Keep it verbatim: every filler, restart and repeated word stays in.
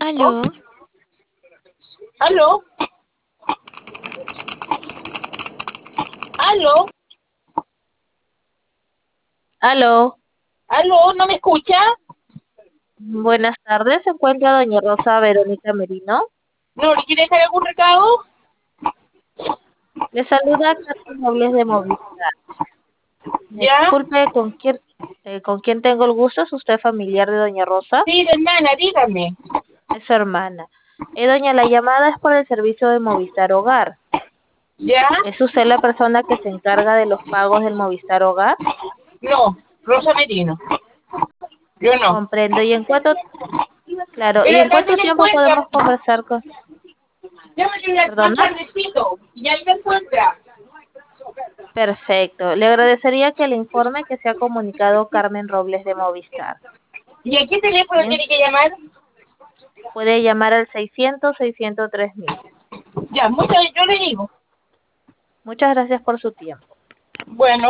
¿Oh? Aló, ¿Aló? ¿Aló? aló. ¿Aló? ¿No me escucha? Buenas tardes, se encuentra doña Rosa Verónica Merino. ¿No le quiere dejar algún recado? Le saluda Carlos Nobles de Movistar. ¿Ya? Disculpe, ¿con quién, eh, ¿con quién tengo el gusto? ¿Es usted familiar de doña Rosa? Sí, hermana, dígame. Es su hermana. Eh, doña, la llamada es por el servicio de Movistar Hogar. ¿Ya? ¿Es usted la persona que se encarga de los pagos del Movistar Hogar? No, Rosa Merino. Yo no. Comprendo. ¿Y en cuánto, claro, y Pero en ¿dónde cuánto me tiempo encuentra? podemos conversar con, Llámale más perdona? tardecito y ahí me encuentra. Perfecto. Le agradecería que le informe que se ha comunicado Carmen Robles de Movistar. ¿Y a qué teléfono Bien, tiene que llamar? puede llamar al seiscientos, seiscientos tres mil. Ya, muchas, yo le digo. Muchas gracias por su tiempo. Bueno.